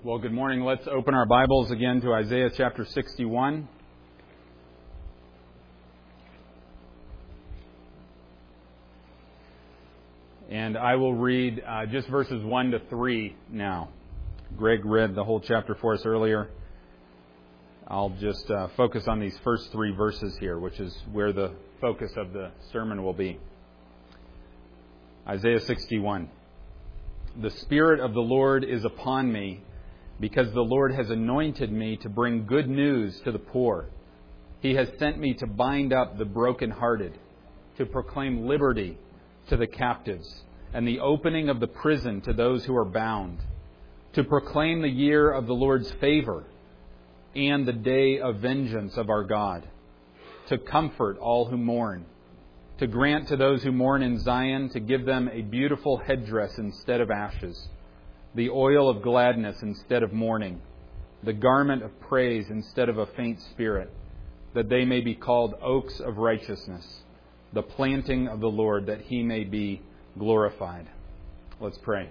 Well, good morning. Let's open our Bibles again to Isaiah chapter 61. And I will read just verses 1 to 3 now. Greg read the whole chapter for us earlier. I'll just focus on these first 3 verses here, which is where the focus of the sermon will be. Isaiah 61. The Spirit of the Lord is upon me, because the Lord has anointed me to bring good news to the poor. He has sent me to bind up the brokenhearted, to proclaim liberty to the captives, and the opening of the prison to those who are bound, to proclaim the year of the Lord's favor and the day of vengeance of our God, to comfort all who mourn, to grant to those who mourn in Zion, to give them a beautiful headdress instead of ashes, the oil of gladness instead of mourning, the garment of praise instead of a faint spirit, that they may be called oaks of righteousness, the planting of the Lord, that He may be glorified. Let's pray.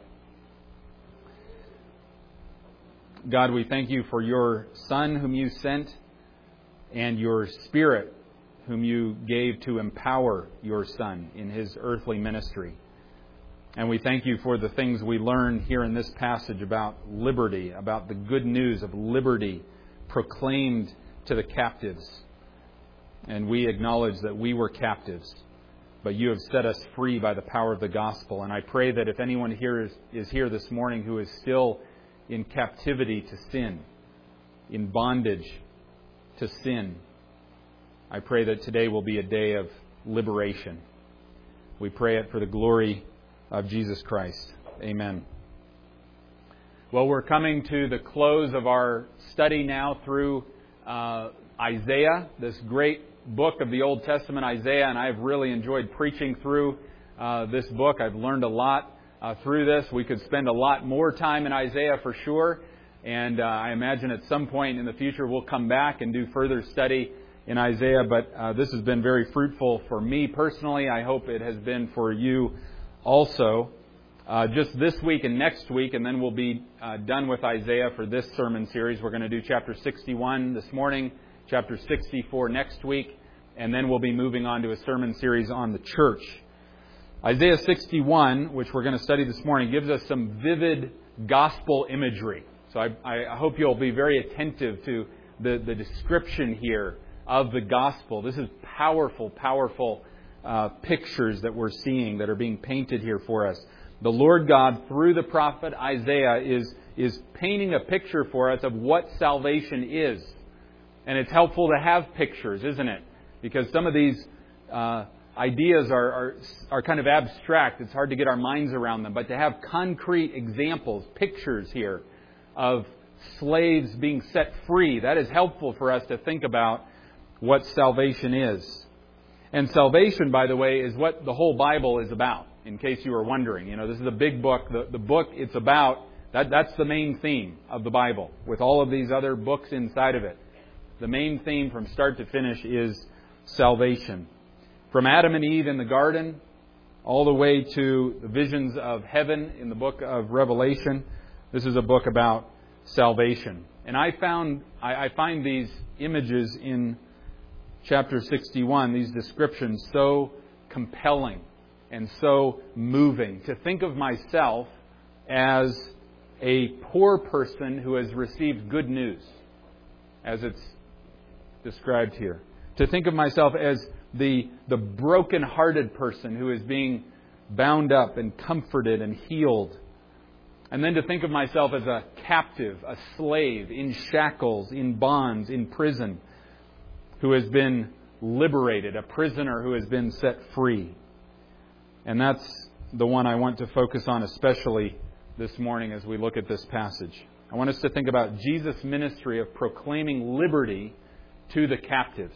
God, we thank You for Your Son whom You sent, and Your Spirit whom You gave to empower Your Son in His earthly ministry. And we thank You for the things we learn here in this passage about liberty, about the good news of liberty proclaimed to the captives. And we acknowledge that we were captives, but You have set us free by the power of the gospel. And I pray that if anyone here is here this morning who is still in captivity to sin, in bondage to sin, I pray that today will be a day of liberation. We pray it for the glory of Jesus Christ. Amen. Well, we're coming to the close of our study now through Isaiah, this great book of the Old Testament, Isaiah, and I've really enjoyed preaching through this book. I've learned a lot through this. We could spend a lot more time in Isaiah for sure, and I imagine at some point in the future we'll come back and do further study in Isaiah, but this has been very fruitful for me personally. I hope it has been for you also. Just this week and next week, and then we'll be done with Isaiah for this sermon series. We're going to do chapter 61 this morning, chapter 64 next week, and then we'll be moving on to a sermon series on the church. Isaiah 61, which we're going to study this morning, gives us some vivid gospel imagery. So I hope you'll be very attentive to the description here of the gospel. This is powerful pictures that we're seeing that are being painted here for us. The Lord God, through the prophet Isaiah, is painting a picture for us of what salvation is. And it's helpful to have pictures, isn't it? Because some of these ideas are kind of abstract. It's hard to get our minds around them. But to have concrete examples, pictures here of slaves being set free, that is helpful for us to think about what salvation is. And salvation, by the way, is what the whole Bible is about, in case you were wondering. You know, this is a big book. The book it's about, that's the main theme of the Bible, with all of these other books inside of it. The main theme from start to finish is salvation. From Adam and Eve in the garden, all the way to the visions of heaven in the book of Revelation, this is a book about salvation. And I find these images in chapter 61, these descriptions, so compelling and so moving. To think of myself as a poor person who has received good news, as it's described here. To think of myself as the broken-hearted person who is being bound up and comforted and healed. And then to think of myself as a captive, a slave, in shackles, in bonds, in prison, who has been liberated, a prisoner who has been set free. And that's the one I want to focus on especially this morning as we look at this passage. I want us to think about Jesus' ministry of proclaiming liberty to the captives.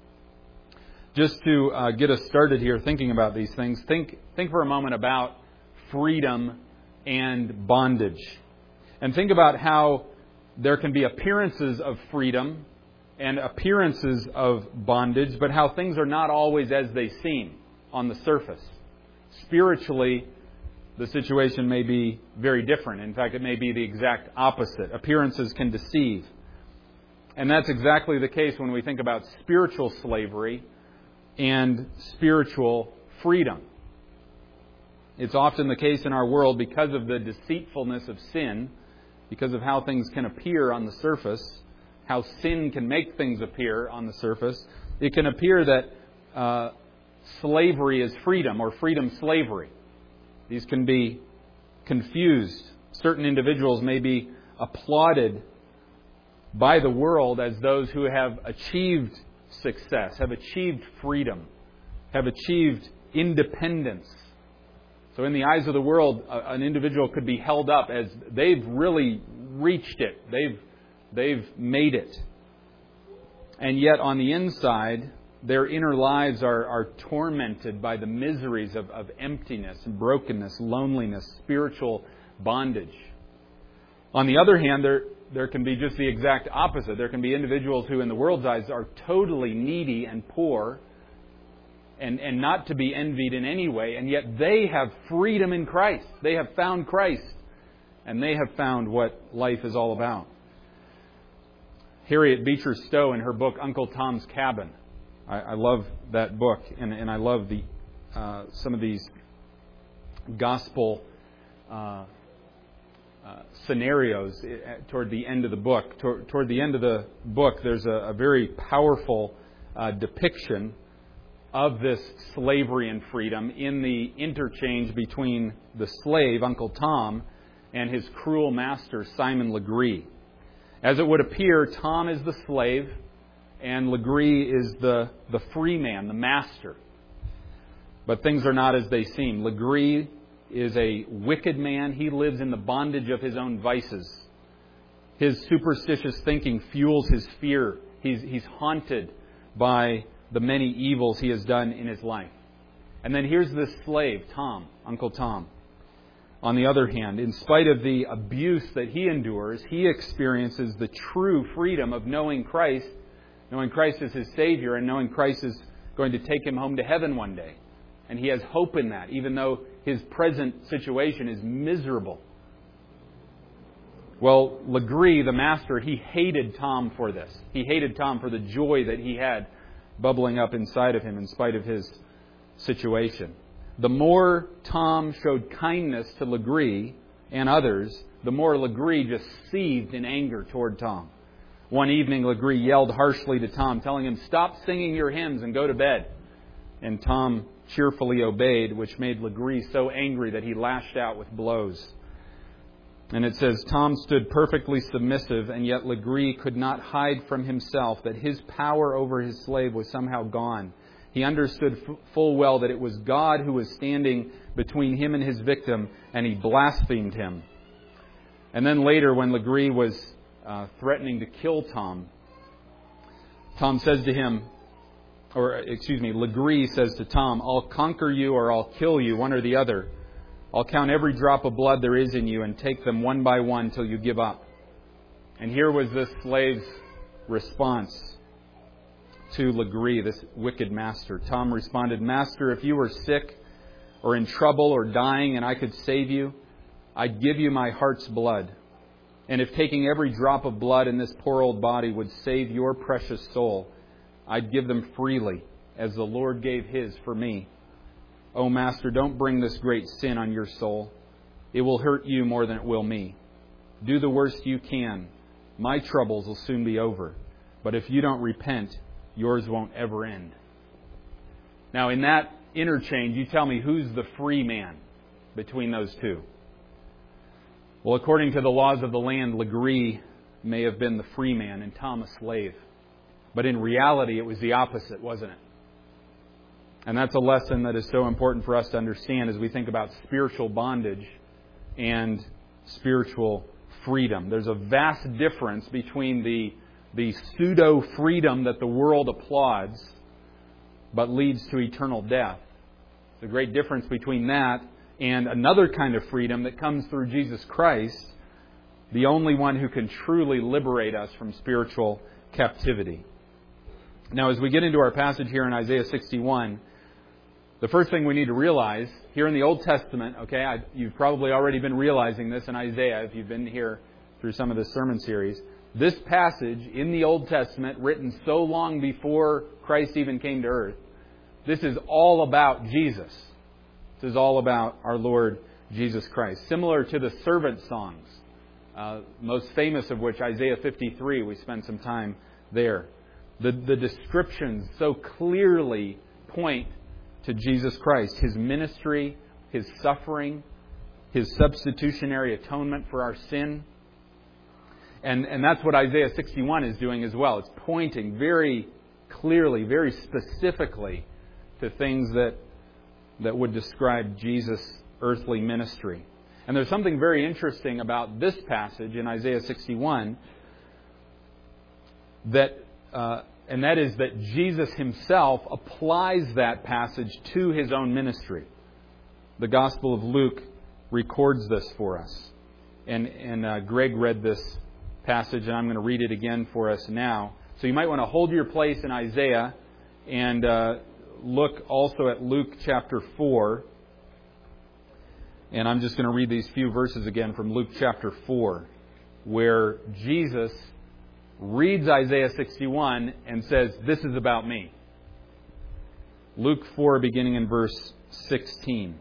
Just to get us started here thinking about these things, think for a moment about freedom and bondage. And think about how there can be appearances of freedom and appearances of bondage, but how things are not always as they seem on the surface. Spiritually, the situation may be very different. In fact, it may be the exact opposite. Appearances can deceive. And that's exactly the case when we think about spiritual slavery and spiritual freedom. It's often the case in our world because of the deceitfulness of sin, because of how things can appear on the surface, how sin can make things appear on the surface. It can appear that slavery is freedom or freedom slavery. These can be confused. Certain individuals may be applauded by the world as those who have achieved success, have achieved freedom, have achieved independence. So in the eyes of the world, an individual could be held up as they've really reached it. They've made it. And yet on the inside, their inner lives are tormented by the miseries of emptiness, brokenness, loneliness, spiritual bondage. On the other hand, there can be just the exact opposite. There can be individuals who in the world's eyes are totally needy and poor and not to be envied in any way, and yet they have freedom in Christ. They have found Christ, and they have found what life is all about. Harriet Beecher Stowe, in her book Uncle Tom's Cabin, I love that book, and I love some of these gospel scenarios toward the end of the book. Toward the end of the book, there's a very powerful depiction of this slavery and freedom in the interchange between the slave, Uncle Tom, and his cruel master, Simon Legree. As it would appear, Tom is the slave, and Legree is the free man, the master. But things are not as they seem. Legree is a wicked man. He lives in the bondage of his own vices. His superstitious thinking fuels his fear. He's haunted by the many evils he has done in his life. And then here's this slave, Tom, Uncle Tom. On the other hand, in spite of the abuse that he endures, he experiences the true freedom of knowing Christ as his Savior, and knowing Christ is going to take him home to heaven one day. And he has hope in that, even though his present situation is miserable. Well, Legree, the master, he hated Tom for this. He hated Tom for the joy that he had bubbling up inside of him in spite of his situation. The more Tom showed kindness to Legree and others, the more Legree just seethed in anger toward Tom. One evening, Legree yelled harshly to Tom, telling him, "Stop singing your hymns and go to bed." And Tom cheerfully obeyed, which made Legree so angry that he lashed out with blows. And it says, Tom stood perfectly submissive, and yet Legree could not hide from himself that his power over his slave was somehow gone. He understood full well that it was God who was standing between him and his victim, and he blasphemed him. And then later, when Legree was threatening to kill Tom, Legree says to Tom, "I'll conquer you or I'll kill you, one or the other. I'll count every drop of blood there is in you and take them one by one till you give up." And here was this slave's response to Legree, this wicked master. Tom responded, "Master, if you were sick or in trouble or dying and I could save you, I'd give you my heart's blood. And if taking every drop of blood in this poor old body would save your precious soul, I'd give them freely, as the Lord gave His for me. Oh, Master, don't bring this great sin on your soul. It will hurt you more than it will me. Do the worst you can. My troubles will soon be over. But if you don't repent, yours won't ever end." Now, in that interchange, you tell me, who's the free man between those two? Well, according to the laws of the land, Legree may have been the free man and Tom a slave. But in reality, it was the opposite, wasn't it? And that's a lesson that is so important for us to understand as we think about spiritual bondage and spiritual freedom. There's a vast difference between the pseudo-freedom that the world applauds but leads to eternal death. There's a great difference between that and another kind of freedom that comes through Jesus Christ, the only one who can truly liberate us from spiritual captivity. Now, as we get into our passage here in Isaiah 61, The first thing we need to realize here in the Old Testament, okay, you've probably already been realizing this in Isaiah if you've been here through some of this sermon series. This passage in the Old Testament, written so long before Christ even came to earth, this is all about Jesus. This is all about our Lord Jesus Christ. Similar to the servant songs, most famous of which, Isaiah 53, we spent some time there. The descriptions so clearly point to Jesus Christ, His ministry, His suffering, His substitutionary atonement for our sin. And that's what Isaiah 61 is doing as well. It's pointing very clearly, very specifically to things that would describe Jesus' earthly ministry. And there's something very interesting about this passage in Isaiah 61 and that is that Jesus Himself applies that passage to His own ministry. The Gospel of Luke records this for us. And Greg read this passage, and I'm going to read it again for us now. So you might want to hold your place in Isaiah and look also at Luke chapter 4. And I'm just going to read these few verses again from Luke chapter 4, where Jesus reads Isaiah 61 and says, "This is about me." Luke 4, beginning in verse 16.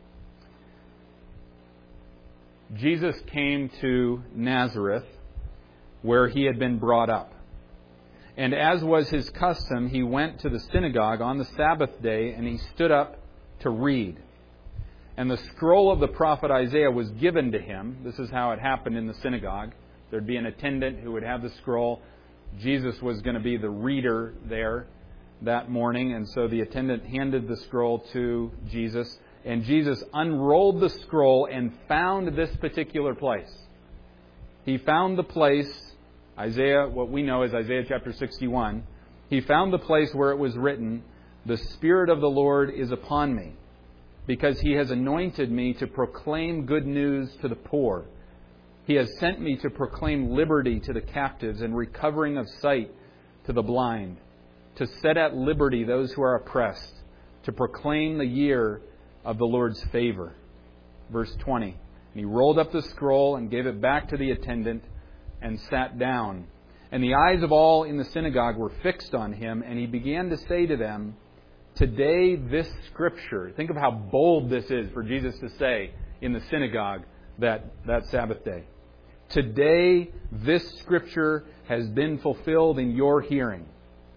Jesus came to Nazareth, where He had been brought up. And as was His custom, He went to the synagogue on the Sabbath day, and He stood up to read. And the scroll of the prophet Isaiah was given to Him. This is how it happened in the synagogue. There'd be an attendant who would have the scroll. Jesus was going to be the reader there that morning. And so the attendant handed the scroll to Jesus. And Jesus unrolled the scroll and found this particular place. He found the place, Isaiah, what we know as Isaiah chapter 61. He found the place where it was written, "The Spirit of the Lord is upon me, because He has anointed me to proclaim good news to the poor. He has sent me to proclaim liberty to the captives and recovering of sight to the blind, to set at liberty those who are oppressed, to proclaim the year of the Lord's favor." Verse 20. And He rolled up the scroll and gave it back to the attendant and sat down. And the eyes of all in the synagogue were fixed on Him, and He began to say to them, "Today this Scripture," think of how bold this is for Jesus to say in the synagogue that Sabbath day. "Today this Scripture has been fulfilled in your hearing."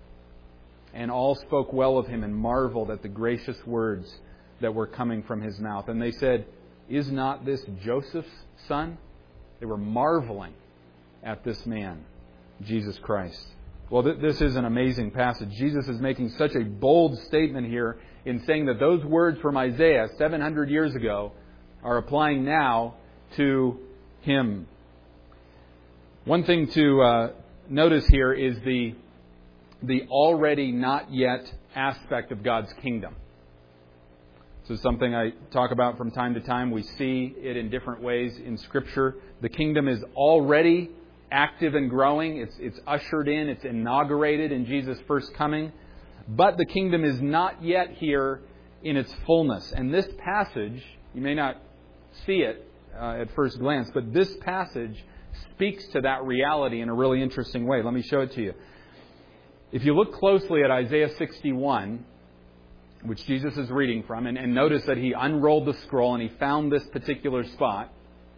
And all spoke well of Him and marveled at the gracious words that were coming from His mouth. And they said, "Is not this Joseph's son?" They were marveling at this man, Jesus Christ. Well, this is an amazing passage. Jesus is making such a bold statement here in saying that those words from Isaiah 700 years ago are applying now to Him. One thing to notice here is the already not yet aspect of God's kingdom. This is something I talk about from time to time. We see it in different ways in Scripture. The kingdom is already active and growing. It's ushered in. It's inaugurated in Jesus' first coming. But the kingdom is not yet here in its fullness. And this passage, you may not see it at first glance, but this passage speaks to that reality in a really interesting way. Let me show it to you. If you look closely at Isaiah 61, which Jesus is reading from, and notice that He unrolled the scroll and He found this particular spot.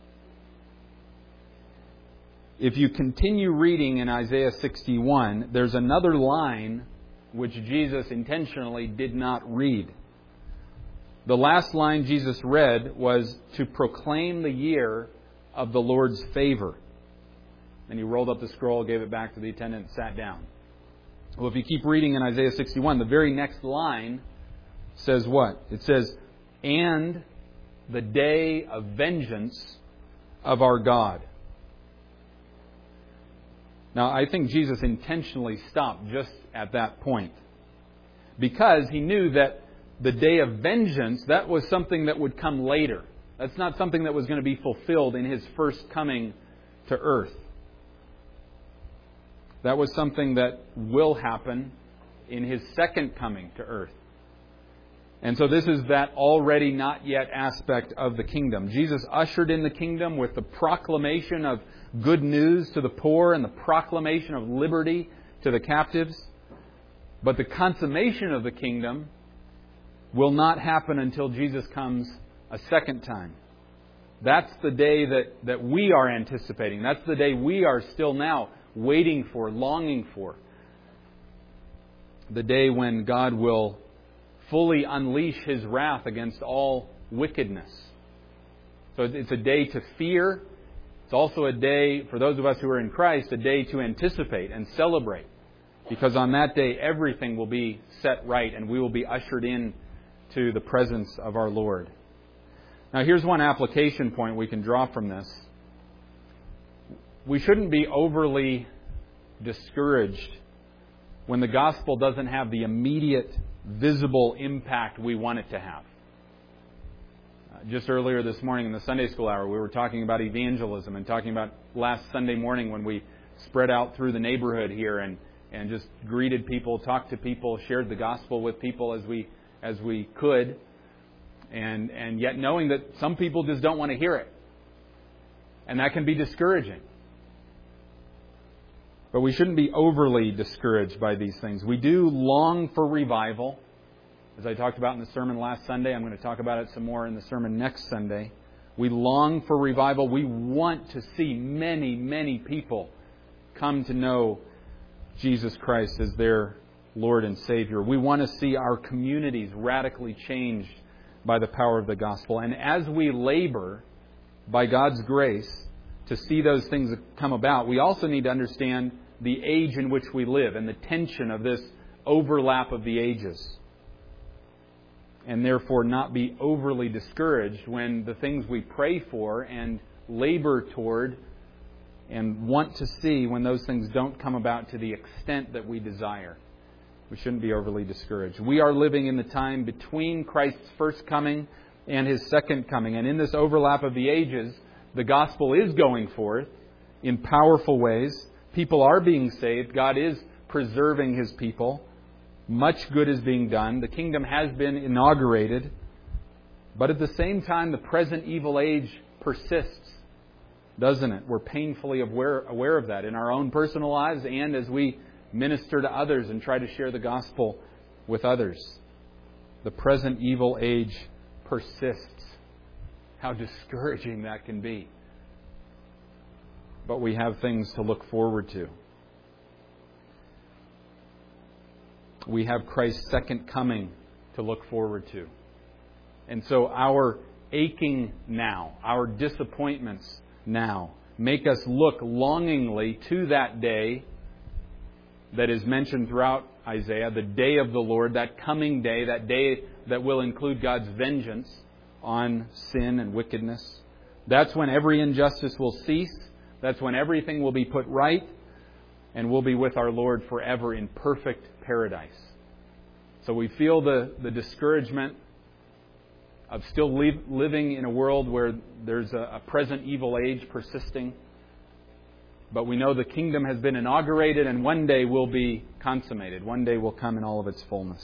If you continue reading in Isaiah 61, there's another line which Jesus intentionally did not read. The last line Jesus read was to proclaim the year of the Lord's favor. Then He rolled up the scroll, gave it back to the attendant, and sat down. Well, if you keep reading in Isaiah 61, the very next line says what? It says, "And the day of vengeance of our God." Now, I think Jesus intentionally stopped just at that point, because He knew that the day of vengeance, that was something that would come later. That's not something that was going to be fulfilled in His first coming to earth. That was something that will happen in His second coming to earth. And so this is that already not yet aspect of the kingdom. Jesus ushered in the kingdom with the proclamation of good news to the poor and the proclamation of liberty to the captives. But the consummation of the kingdom will not happen until Jesus comes a second time. That's the day that we are anticipating. That's the day we are still now waiting for, longing for. The day when God will fully unleash His wrath against all wickedness. So it's a day to fear. It's also a day, for those of us who are in Christ, a day to anticipate and celebrate. Because on that day, everything will be set right and we will be ushered in to the presence of our Lord. Now, here's one application point we can draw from this. We shouldn't be overly discouraged when the gospel doesn't have the immediate, visible impact we want it to have. Just earlier this morning in the Sunday school hour, we were talking about evangelism and talking about last Sunday morning when we spread out through the neighborhood here and just greeted people, talked to people, shared the gospel with people as we could. And yet knowing that some people just don't want to hear it. And that can be discouraging. But we shouldn't be overly discouraged by these things. We do long for revival. As I talked about in the sermon last Sunday, I'm going to talk about it some more in the sermon next Sunday. We long for revival. We want to see many, many people come to know Jesus Christ as their Lord and Savior. We want to see our communities radically changed by the power of the gospel. And as we labor, by God's grace, to see those things come about, we also need to understand the age in which we live and the tension of this overlap of the ages. And therefore not be overly discouraged when the things we pray for and labor toward and want to see, when those things don't come about to the extent that we desire. We shouldn't be overly discouraged. We are living in the time between Christ's first coming and His second coming. And in this overlap of the ages, the gospel is going forth in powerful ways. People are being saved. God is preserving His people. Much good is being done. The kingdom has been inaugurated. But at the same time, the present evil age persists, doesn't it? We're painfully aware of that in our own personal lives and as we minister to others and try to share the gospel with others. The present evil age persists. How discouraging that can be. But we have things to look forward to. We have Christ's second coming to look forward to. And so our aching now, our disappointments now, make us look longingly to that day that is mentioned throughout Isaiah, the day of the Lord, that coming day, that day that will include God's vengeance on sin and wickedness. That's when every injustice will cease. That's when everything will be put right, and we'll be with our Lord forever in perfect paradise. So we feel the discouragement of still living in a world where there's a present evil age persisting. But we know the kingdom has been inaugurated and one day will be consummated. One day will come in all of its fullness.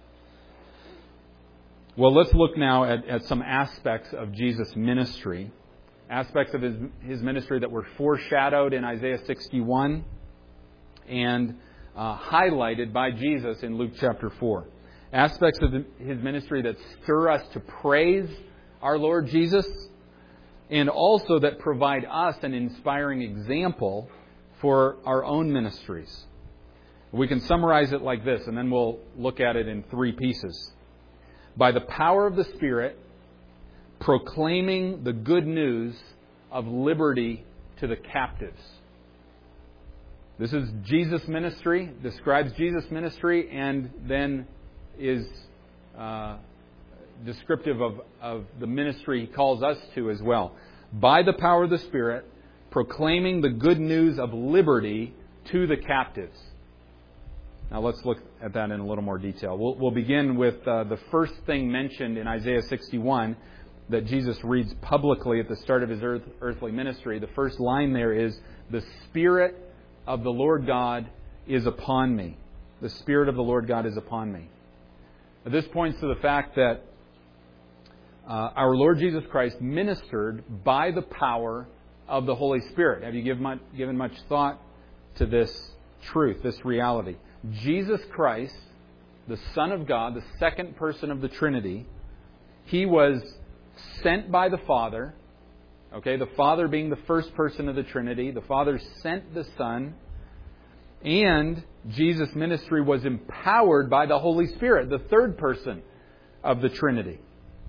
Well, let's look now at some aspects of Jesus' ministry. Aspects of His ministry that were foreshadowed in Isaiah 61 and highlighted by Jesus in Luke chapter 4. Aspects of His ministry that stir us to praise our Lord Jesus, and also that provide us an inspiring example for our own ministries. We can summarize it like this, and then we'll look at it in three pieces. By the power of the Spirit, proclaiming the good news of liberty to the captives. This is Jesus' ministry, describes Jesus' ministry, and then is descriptive of the ministry He calls us to as well. By the power of the Spirit, proclaiming the good news of liberty to the captives. Now let's look at that in a little more detail. We'll begin with the first thing mentioned in Isaiah 61 that Jesus reads publicly at the start of His earthly ministry. The first line there is, "The Spirit of the Lord God is upon me." The Spirit of the Lord God is upon me. This points to the fact that our Lord Jesus Christ ministered by the power of the Holy Spirit. Have you given much thought to this truth, this reality? Jesus Christ, the Son of God, the second person of the Trinity, He was sent by the Father. Okay, the Father being the first person of the Trinity. The Father sent the Son. And Jesus' ministry was empowered by the Holy Spirit, the third person of the Trinity.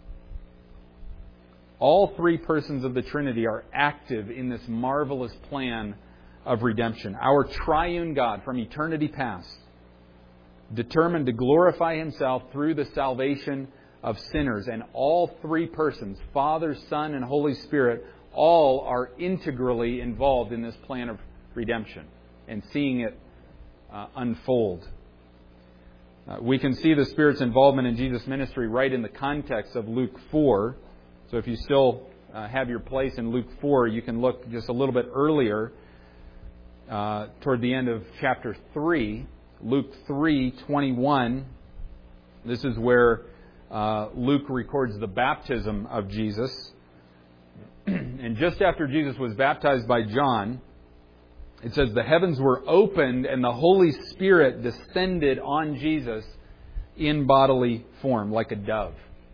All three persons of the Trinity are active in this marvelous plan of redemption. Our triune God from eternity past, determined to glorify Himself through the salvation of sinners. And all three persons, Father, Son, and Holy Spirit, all are integrally involved in this plan of redemption and seeing it unfold. We can see the Spirit's involvement in Jesus' ministry right in the context of Luke 4. So if you still have your place in Luke 4, you can look just a little bit earlier toward the end of chapter 3. Luke 3:21. This is where Luke records the baptism of Jesus. And just after Jesus was baptized by John, it says, the heavens were opened and the Holy Spirit descended on Jesus in bodily form, like a dove.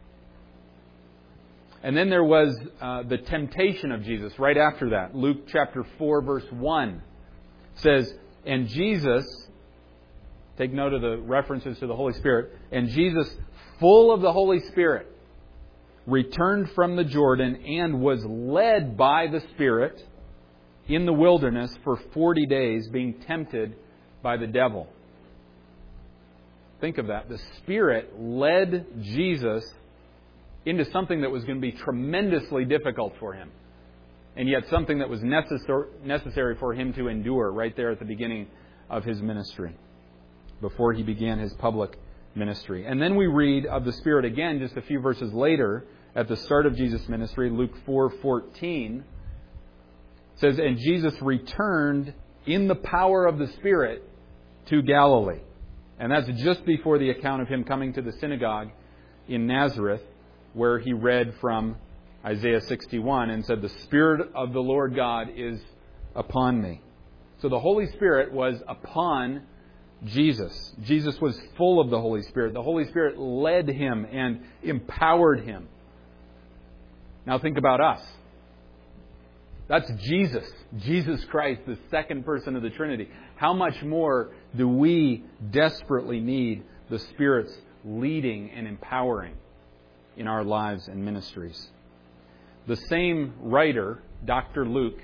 And then there was the temptation of Jesus right after that. Luke chapter 4, verse 1 says, and Jesus, take note of the references to the Holy Spirit, and Jesus, full of the Holy Spirit, returned from the Jordan and was led by the Spirit in the wilderness for 40 days, being tempted by the devil. Think of that. The Spirit led Jesus into something that was going to be tremendously difficult for Him, and yet something that was necessary for Him to endure right there at the beginning of His ministry, before He began His public ministry. And then we read of the Spirit again just a few verses later at the start of Jesus' ministry. Luke 4:14 says, and Jesus returned in the power of the Spirit to Galilee. And that's just before the account of Him coming to the synagogue in Nazareth, where He read from Isaiah 61 and said, the Spirit of the Lord God is upon me. So the Holy Spirit was upon Jesus. Jesus was full of the Holy Spirit. The Holy Spirit led Him and empowered Him. Now think about us. That's Jesus. Jesus Christ, the second person of the Trinity. How much more do we desperately need the Spirit's leading and empowering in our lives and ministries? The same writer, Dr. Luke,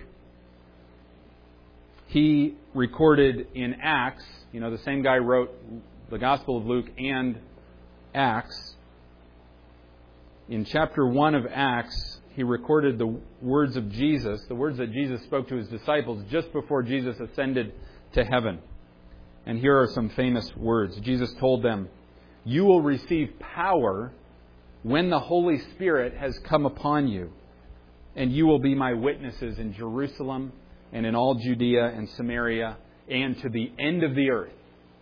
he recorded in Acts, the same guy wrote the Gospel of Luke and Acts. In chapter 1 of Acts, he recorded the words of Jesus, the words that Jesus spoke to His disciples just before Jesus ascended to heaven. And here are some famous words. Jesus told them, you will receive power when the Holy Spirit has come upon you, and you will be my witnesses in Jerusalem and in all Judea and Samaria and to the end of the earth.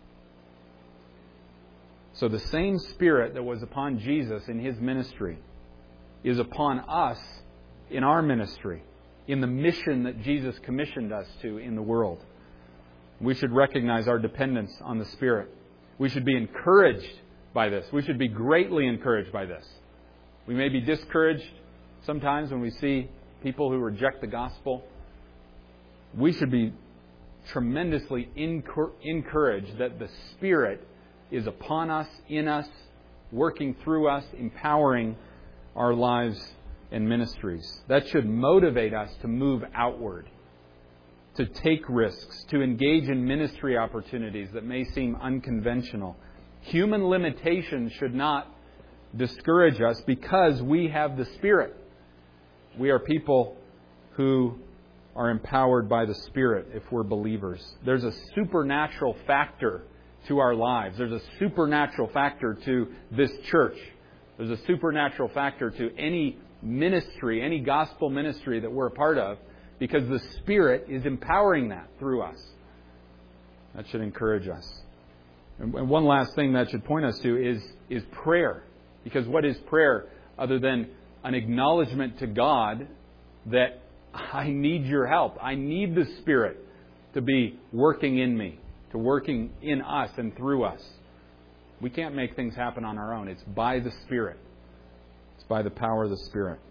So the same Spirit that was upon Jesus in His ministry is upon us in our ministry, in the mission that Jesus commissioned us to in the world. We should recognize our dependence on the Spirit. We should be encouraged by this. We should be greatly encouraged by this. We may be discouraged sometimes when we see people who reject the gospel. We should be tremendously encouraged that the Spirit is upon us, in us, working through us, empowering our lives and ministries. That should motivate us to move outward, to take risks, to engage in ministry opportunities that may seem unconventional. Human limitations should not discourage us because we have the Spirit. We are people who are empowered by the Spirit if we're believers. There's a supernatural factor to our lives. There's a supernatural factor to this church. There's a supernatural factor to any ministry, any gospel ministry that we're a part of, because the Spirit is empowering that through us. That should encourage us. And one last thing that should point us to is prayer. Because what is prayer other than an acknowledgement to God that I need your help. I need the Spirit to be working in me, to working in us and through us. We can't make things happen on our own. It's by the Spirit. It's by the power of the Spirit.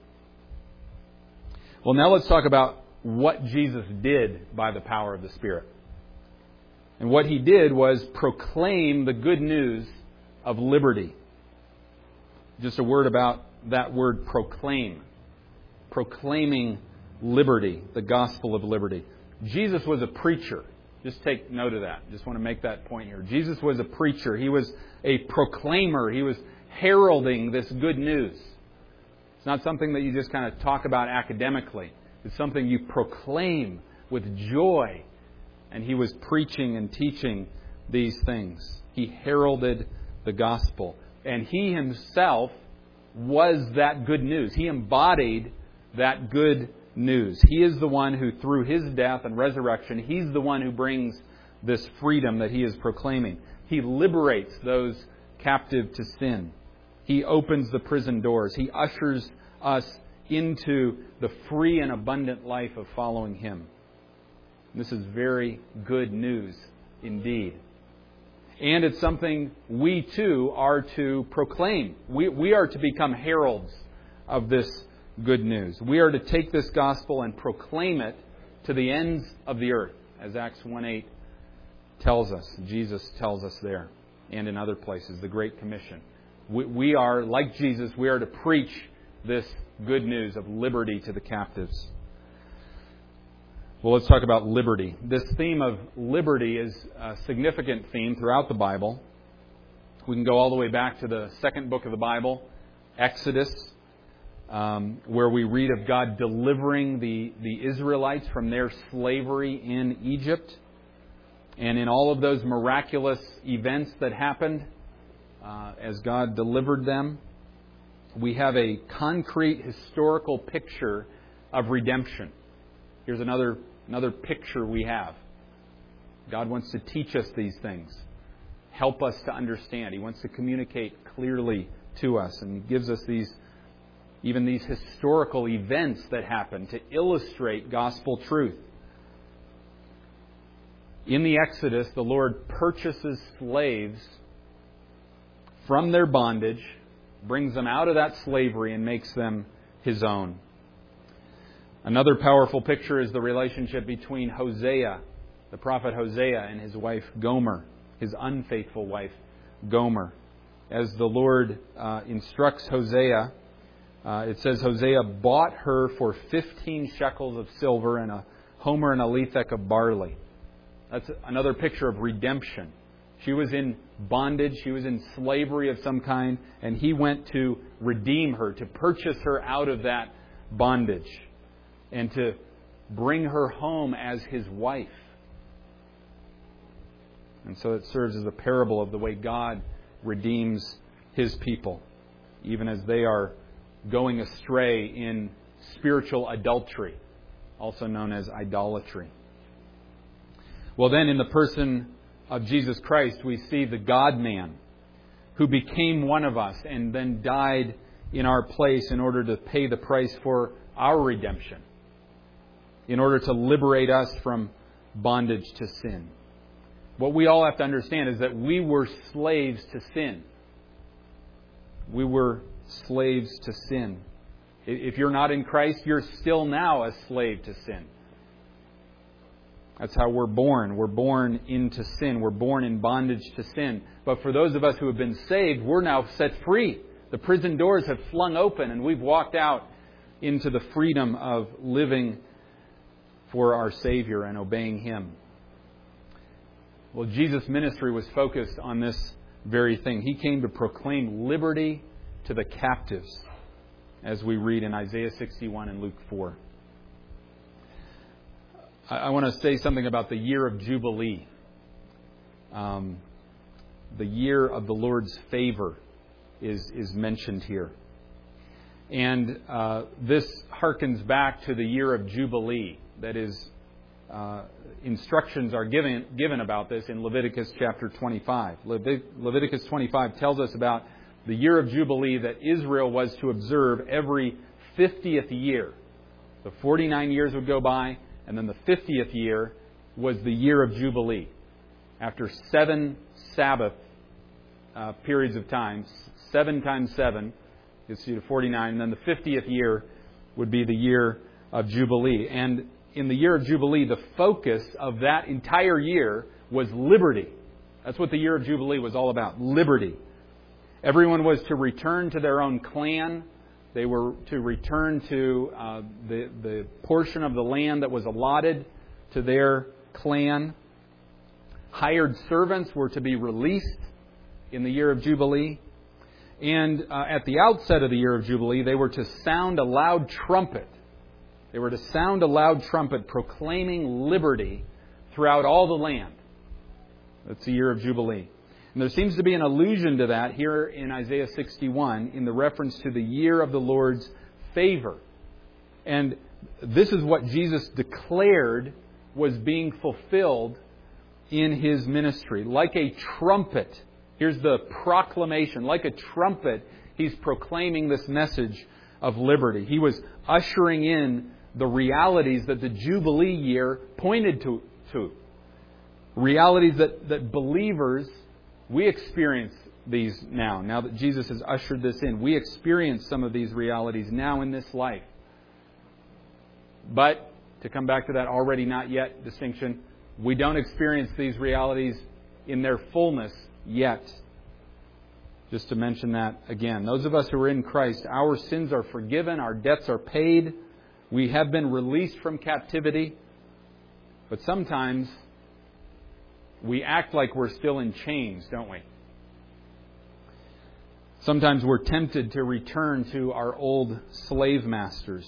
Well, now let's talk about what Jesus did by the power of the Spirit. And what He did was proclaim the good news of liberty. Just a word about that word proclaim. Proclaiming liberty, the gospel of liberty. Jesus was a preacher. Just take note of that. Just want to make that point here. Jesus was a preacher. He was a proclaimer. He was heralding this good news. It's not something that you just kind of talk about academically. It's something you proclaim with joy. And He was preaching and teaching these things. He heralded the gospel. And He Himself was that good news. He embodied that good news. He is the one who, through His death and resurrection, He's the one who brings this freedom that He is proclaiming. He liberates those captive to sin. He opens the prison doors. He ushers us into the free and abundant life of following Him. This is very good news indeed. And it's something we too are to proclaim. We are to become heralds of this good news. We are to take this gospel and proclaim it to the ends of the earth, as Acts 1:8 tells us. Jesus tells us there and in other places, the Great Commission. We are, like Jesus, we are to preach this good news of liberty to the captives. Well, let's talk about liberty. This theme of liberty is a significant theme throughout the Bible. We can go all the way back to the second book of the Bible, Exodus, where we read of God delivering the Israelites from their slavery in Egypt. And in all of those miraculous events that happened as God delivered them, we have a concrete historical picture of redemption. Here's another picture we have. God wants to teach us these things, help us to understand. He wants to communicate clearly to us, and He gives us these historical events that happen to illustrate gospel truth. In the Exodus, the Lord purchases slaves from their bondage, brings them out of that slavery, and makes them His own. Another powerful picture is the relationship between Hosea, the prophet Hosea, and his wife Gomer, his unfaithful wife Gomer. As the Lord instructs Hosea, it says Hosea bought her for 15 shekels of silver and a homer and a lethek of barley. That's another picture of redemption. She was in bondage, she was in slavery of some kind, and He went to redeem her, to purchase her out of that bondage, and to bring her home as His wife. And so it serves as a parable of the way God redeems His people, even as they are going astray in spiritual adultery, also known as idolatry. Well, then, in the person of Jesus Christ, we see the God-man who became one of us and then died in our place in order to pay the price for our redemption, in order to liberate us from bondage to sin. What we all have to understand is that we were slaves to sin. We were slaves to sin. If you're not in Christ, you're still now a slave to sin. That's how we're born. We're born into sin. We're born in bondage to sin. But for those of us who have been saved, we're now set free. The prison doors have flung open and we've walked out into the freedom of living for our Savior and obeying Him. Well, Jesus' ministry was focused on this very thing. He came to proclaim liberty to the captives, as we read in Isaiah 61 and Luke 4. I want to say something about the year of Jubilee. The year of the Lord's favor is mentioned here. And this harkens back to the year of Jubilee. That is, instructions are given about this in Leviticus chapter 25. Leviticus 25 tells us about the year of Jubilee that Israel was to observe every 50th year. The 49 years would go by, and then the 50th year was the year of Jubilee. After 7 Sabbath periods of time, 7 times 7 gets you to 49, and then the 50th year would be the year of Jubilee. And in the year of Jubilee, the focus of that entire year was liberty. That's what the year of Jubilee was all about, liberty. Everyone was to return to their own clan. They were to return to the portion of the land that was allotted to their clan. Hired servants were to be released in the year of Jubilee. And at the outset of the year of Jubilee, they were to sound a loud trumpet. They were to sound a loud trumpet proclaiming liberty throughout all the land. That's the year of Jubilee. And there seems to be an allusion to that here in Isaiah 61 in the reference to the year of the Lord's favor. And this is what Jesus declared was being fulfilled in His ministry. Like a trumpet, here's the proclamation. Like a trumpet, He's proclaiming this message of liberty. He was ushering in the realities that the Jubilee year pointed to. Realities that believers, we experience these now. Now that Jesus has ushered this in, we experience some of these realities now in this life. But, to come back to that already not yet distinction, we don't experience these realities in their fullness yet. Just to mention that again. Those of us who are in Christ, our sins are forgiven, our debts are paid, we have been released from captivity. But sometimes we act like we're still in chains, don't we? Sometimes we're tempted to return to our old slave masters.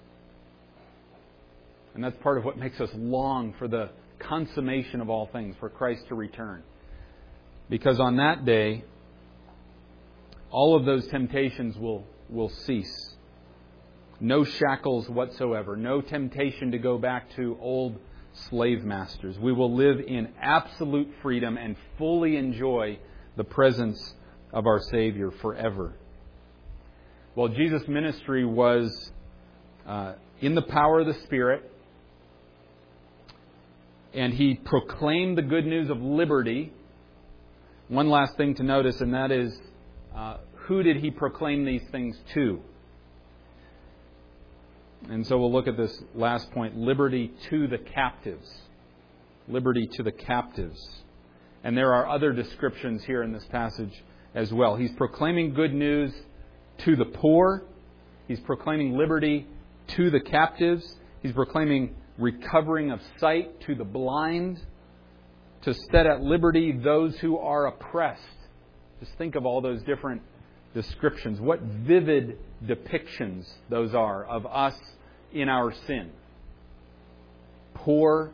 And that's part of what makes us long for the consummation of all things, for Christ to return. Because on that day, all of those temptations will cease. No shackles whatsoever. No temptation to go back to old slave masters. We will live in absolute freedom and fully enjoy the presence of our Savior forever. Well, Jesus' ministry was in the power of the Spirit, and He proclaimed the good news of liberty. One last thing to notice, and that is, who did He proclaim these things to? And so we'll look at this last point, liberty to the captives. Liberty to the captives. And there are other descriptions here in this passage as well. He's proclaiming good news to the poor. He's proclaiming liberty to the captives. He's proclaiming recovering of sight to the blind. To set at liberty those who are oppressed. Just think of all those different descriptions. What vivid depictions those are of us in our sin. Poor,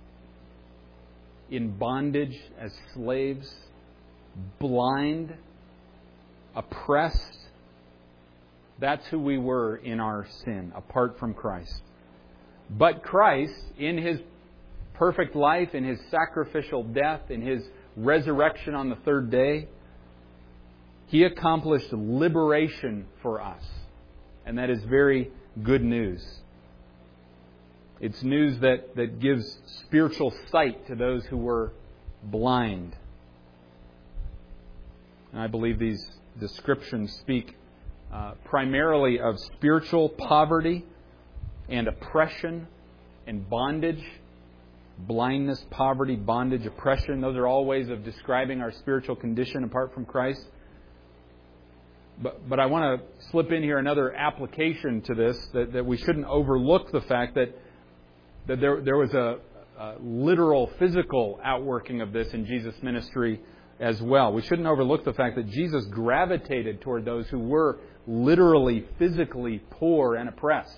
in bondage as slaves, blind, oppressed. That's who we were in our sin, apart from Christ. But Christ, in His perfect life, in His sacrificial death, in His resurrection on the third day, He accomplished liberation for us. And that is very good news. It's news that gives spiritual sight to those who were blind. And I believe these descriptions speak primarily of spiritual poverty and oppression and bondage. Blindness, poverty, bondage, oppression. Those are all ways of describing our spiritual condition apart from Christ. But I want to slip in here another application to this, that we shouldn't overlook the fact that there was a literal, physical outworking of this in Jesus' ministry as well. We shouldn't overlook the fact that Jesus gravitated toward those who were literally, physically poor and oppressed.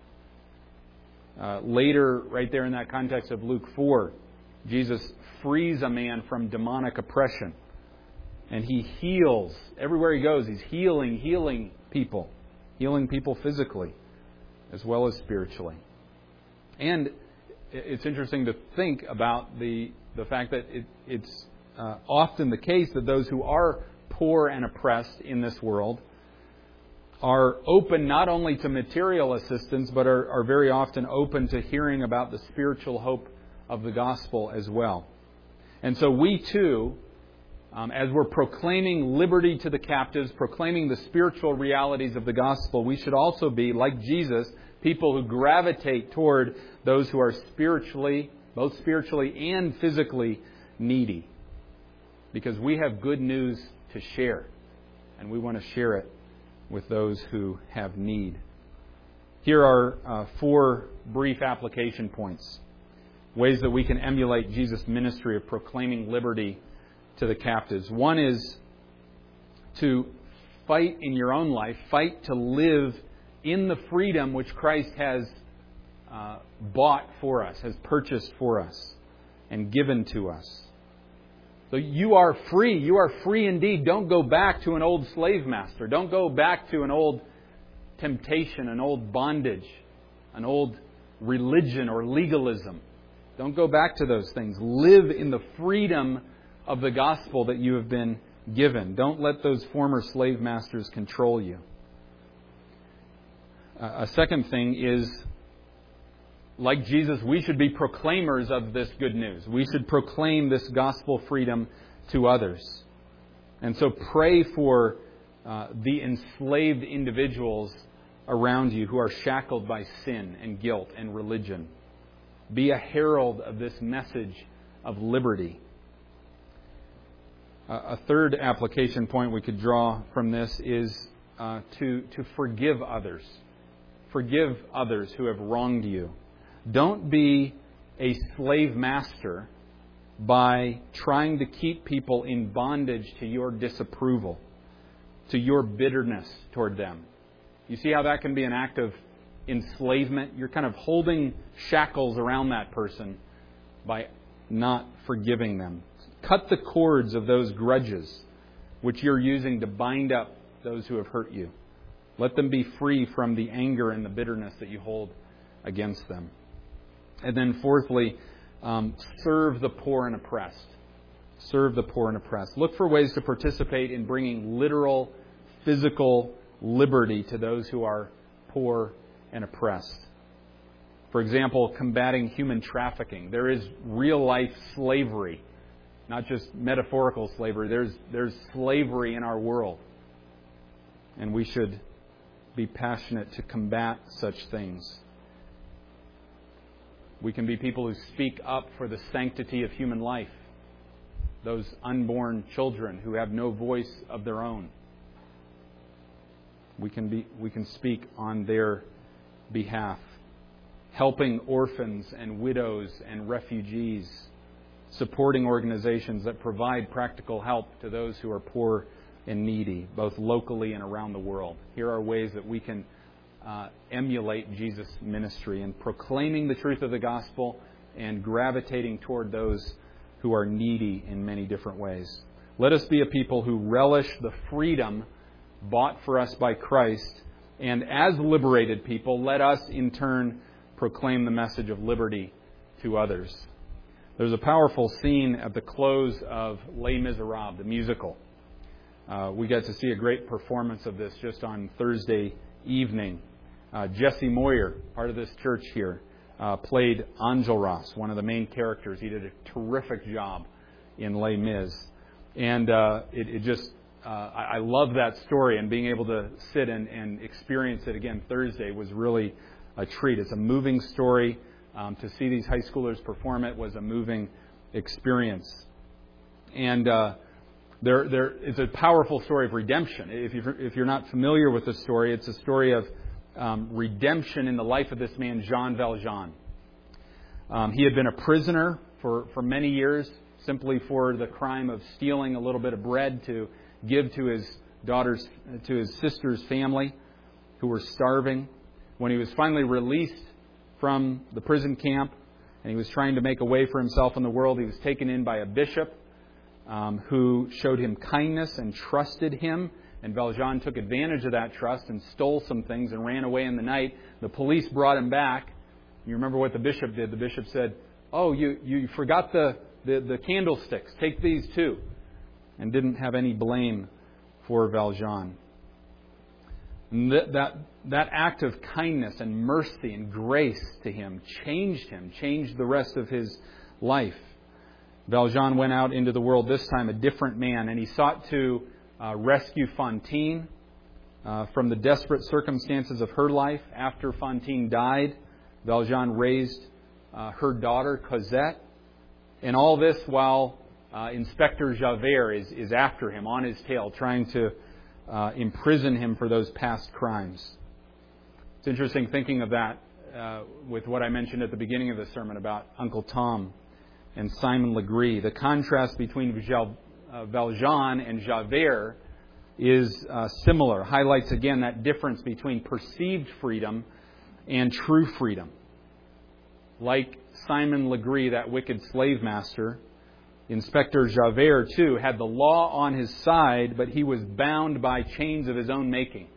Later, right there in that context of Luke 4, Jesus frees a man from demonic oppression. And He heals. Everywhere He goes, He's healing people. Healing people physically as well as spiritually. And it's interesting to think about the fact that it's often the case that those who are poor and oppressed in this world are open not only to material assistance, but are very often open to hearing about the spiritual hope of the gospel as well. And so we too, as we're proclaiming liberty to the captives, proclaiming the spiritual realities of the gospel, we should also be, like Jesus, people who gravitate toward those who are spiritually, both spiritually and physically needy. Because we have good news to share, and we want to share it with those who have need. Here are 4 brief application points. Ways that we can emulate Jesus' ministry of proclaiming liberty to the captives. One is to fight in your own life, fight to live in the freedom which Christ has bought for us, has purchased for us, and given to us. So you are free. You are free indeed. Don't go back to an old slave master. Don't go back to an old temptation, an old bondage, an old religion or legalism. Don't go back to those things. Live in the freedom of the gospel that you have been given. Don't let those former slave masters control you. A second thing is, like Jesus, we should be proclaimers of this good news. We should proclaim this gospel freedom to others. And so pray for the enslaved individuals around you who are shackled by sin and guilt and religion. Be a herald of this message of liberty. A third application point we could draw from this is to forgive others. Forgive others who have wronged you. Don't be a slave master by trying to keep people in bondage to your disapproval, to your bitterness toward them. You see how that can be an act of enslavement? You're kind of holding shackles around that person by not forgiving them. Cut the cords of those grudges which you're using to bind up those who have hurt you. Let them be free from the anger and the bitterness that you hold against them. And then fourthly, serve the poor and oppressed. Serve the poor and oppressed. Look for ways to participate in bringing literal, physical liberty to those who are poor and oppressed. For example, combating human trafficking. There is real-life slavery, not just metaphorical slavery. There's slavery in our world. And we should be passionate to combat such things. We can be people who speak up for the sanctity of human life. Those unborn children who have no voice of their own. We can speak on their behalf. Helping orphans and widows and refugees. Supporting organizations that provide practical help to those who are poor and needy, both locally and around the world. Here are ways that we can emulate Jesus' ministry in proclaiming the truth of the gospel and gravitating toward those who are needy in many different ways. Let us be a people who relish the freedom bought for us by Christ, and as liberated people, let us in turn proclaim the message of liberty to others. There's a powerful scene at the close of Les Miserables, the musical. We got to see a great performance of this just on Thursday evening. Jesse Moyer, part of this church here, played Enjolras, one of the main characters. He did a terrific job in Les Mis. And I love that story, and being able to sit and experience it again Thursday was really a treat. It's a moving story. To see these high schoolers perform it was a moving experience. And it's a powerful story of redemption. If you're not familiar with the story, it's a story of redemption in the life of this man, Jean Valjean. He had been a prisoner for many years, simply for the crime of stealing a little bit of bread to give to his sister's family, who were starving. When he was finally released from the prison camp, and he was trying to make a way for himself in the world, he was taken in by a bishop who showed him kindness and trusted him. And Valjean took advantage of that trust and stole some things and ran away in the night. The police brought him back, You remember what the bishop did. The bishop said, "Oh, you forgot the candlesticks. Take these too." And didn't have any blame for Valjean. And that act of kindness and mercy and grace to him, changed the rest of his life. Valjean went out into the world this time a different man, and he sought to rescue Fantine from the desperate circumstances of her life. After Fantine died, Valjean raised her daughter, Cosette. And all this while Inspector Javert is after him, on his tail, trying to imprison him for those past crimes. It's interesting thinking of that with what I mentioned at the beginning of the sermon about Uncle Tom and Simon Legree. The contrast between Valjean and Javert is similar. Highlights again that difference between perceived freedom and true freedom. Like Simon Legree, that wicked slave master, Inspector Javert, too, had the law on his side, but he was bound by chains of his own making.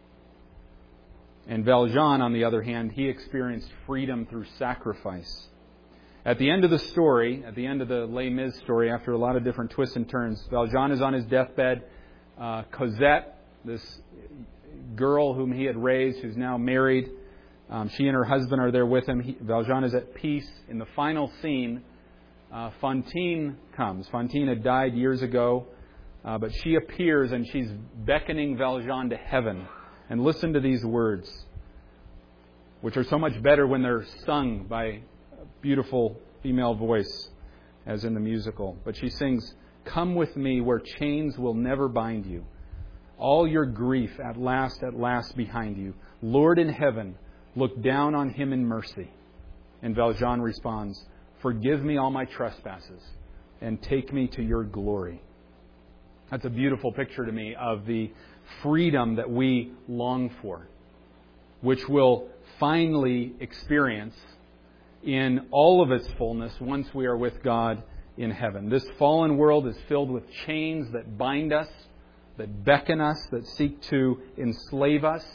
And Valjean, on the other hand, he experienced freedom through sacrifice. At the end of the story, at the end of the Les Mis story, after a lot of different twists and turns, Valjean is on his deathbed. Cosette, this girl whom he had raised, who's now married, she and her husband are there with him. Valjean is at peace. In the final scene, Fantine comes. Fantine had died years ago, but she appears and she's beckoning Valjean to heaven. And listen to these words, which are so much better when they're sung by a beautiful female voice, as in the musical. But she sings, "Come with me where chains will never bind you. All your grief at last behind you. Lord in heaven, look down on him in mercy." And Valjean responds, "Forgive me all my trespasses and take me to your glory." That's a beautiful picture to me of the freedom that we long for, which we'll finally experience in all of its fullness once we are with God in heaven. This fallen world is filled with chains that bind us, that beckon us, that seek to enslave us.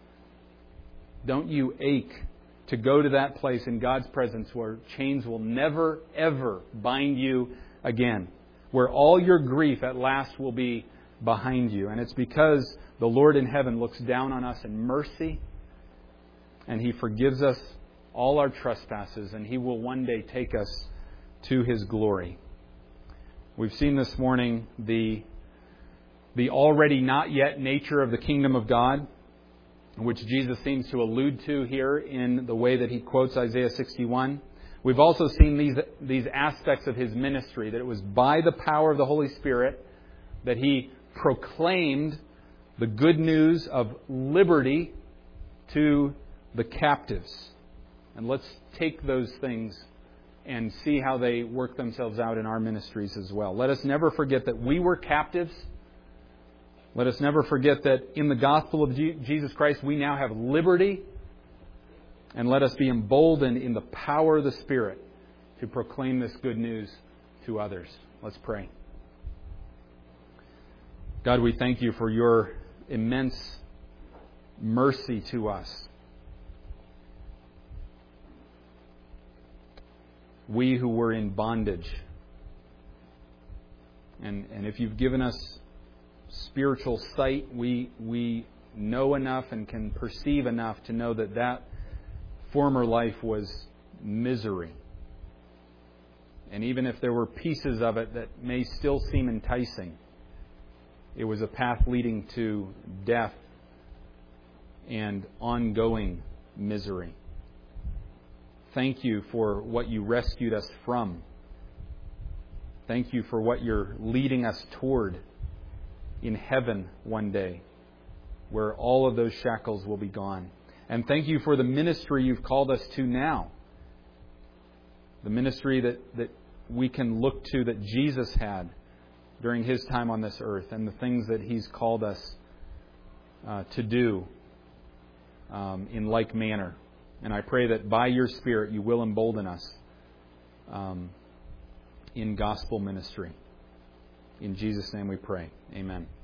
Don't you ache to go to that place in God's presence where chains will never, ever bind you again, where all your grief at last will be behind you. And it's because the Lord in heaven looks down on us in mercy, and He forgives us all our trespasses, and He will one day take us to His glory. We've seen this morning the already not yet nature of the kingdom of God, which Jesus seems to allude to here in the way that He quotes Isaiah 61. We've also seen these aspects of His ministry, that it was by the power of the Holy Spirit that He proclaimed the good news of liberty to the captives. And let's take those things and see how they work themselves out in our ministries as well. Let us never forget that we were captives. Let us never forget that in the gospel of Jesus Christ we now have liberty. And let us be emboldened in the power of the Spirit to proclaim this good news to others. Let's pray. God, we thank You for Your immense mercy to us. We who were in bondage. And if You've given us spiritual sight, we know enough and can perceive enough to know that former life was misery. And even if there were pieces of it that may still seem enticing, it was a path leading to death and ongoing misery. Thank You for what You rescued us from. Thank You for what You're leading us toward in heaven one day, where all of those shackles will be gone. And thank You for the ministry You've called us to now. The ministry that we can look to that Jesus had during His time on this earth, and the things that He's called us to do in like manner. And I pray that by Your Spirit You will embolden us in gospel ministry. In Jesus' name we pray. Amen.